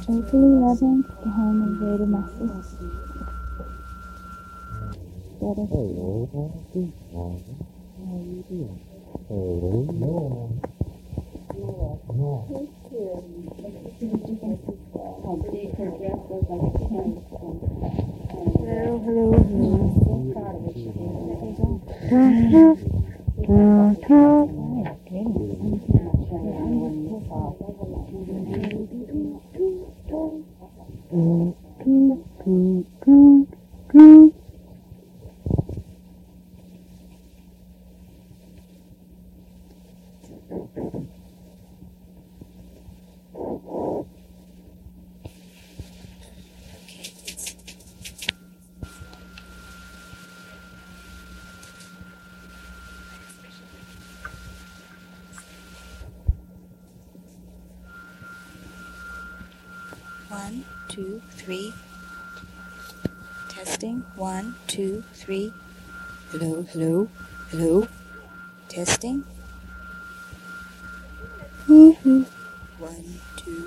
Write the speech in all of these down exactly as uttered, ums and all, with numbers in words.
Hopefully Lebanon's the home of Vader Masses. Better. Hello, how are you doing? Hello, no. No. Hello, hello, hello. One, two, three. Testing. One, two, three. Hello, hello, hello. Testing. Mm-hmm. One, two.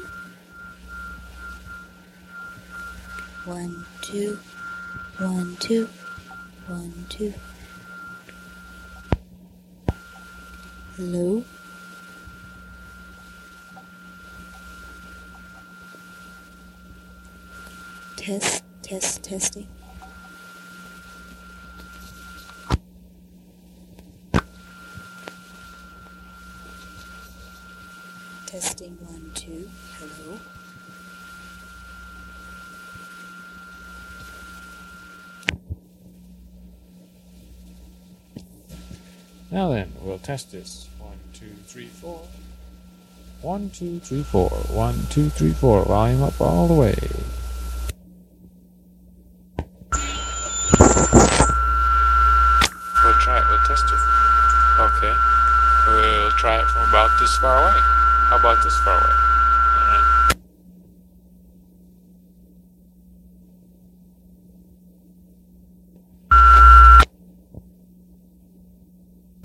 One, two. One, two. One, two. Hello. Test, test, testing. Testing, one, two, hello. Now then, we'll test this. One, two, three, four. One, two, three, four. One, two, three, four. Volume up all the way. We'll try it. We'll test it. Okay. We'll try it from about this far away. How about this far away?